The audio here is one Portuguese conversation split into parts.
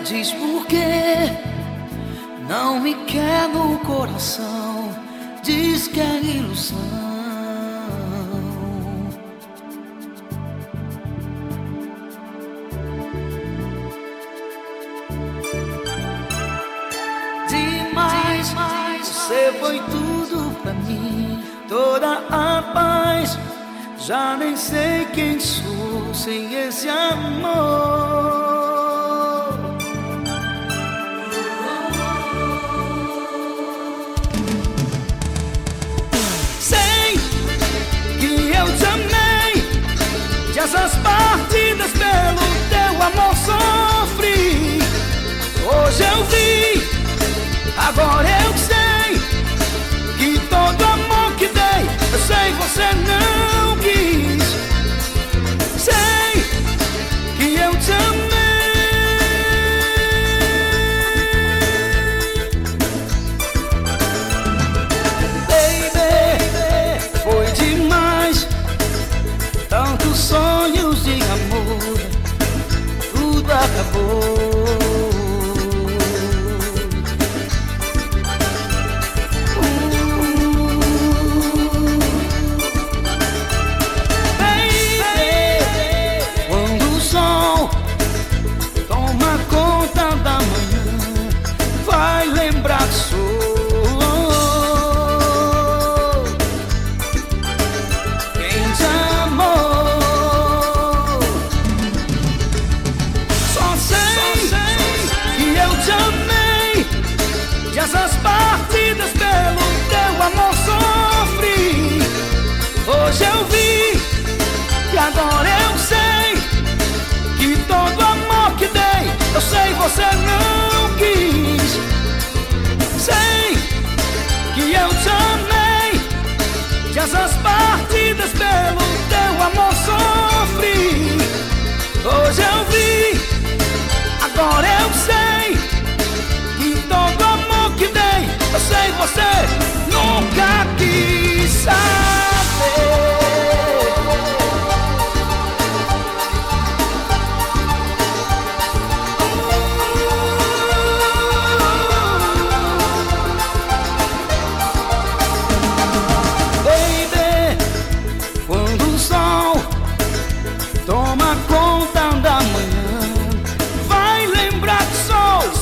Diz por quê não me quer no coração. Diz que é ilusão. Demais, você foi tudo pra mim, toda a paz. Já nem sei quem sou sem esse amor. Sei que eu te amei, de essas partidas pelo teu amor sofri. Hoje eu vi, agora eu sei que todo amor que dei, eu sei você não quis. Sei que eu te amei. Baby, foi demais, tantos sonhos de amor, tudo acabou. Essas partidas pelo teu amor sofri. Hoje eu vi, e agora eu sei que todo amor que dei, eu sei você não quis. Sei que eu te amei, de essas partidas pelo teu amor sofri. Hoje eu vi, agora eu sei que todo amor que dei, eu sei você nunca quis saber. Baby, quando o sol toma conta da manhã, vai lembrar que sou.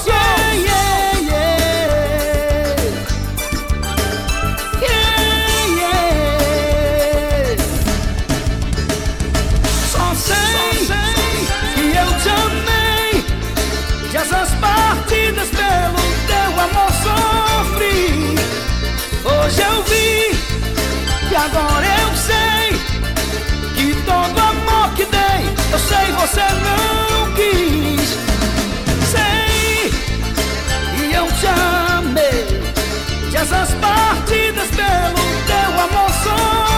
Essas partidas pelo teu amor sofri. Hoje eu vi, e agora eu sei que todo amor que dei, eu sei você não quis. Sei que eu te amei, de essas partidas pelo teu amor sofri.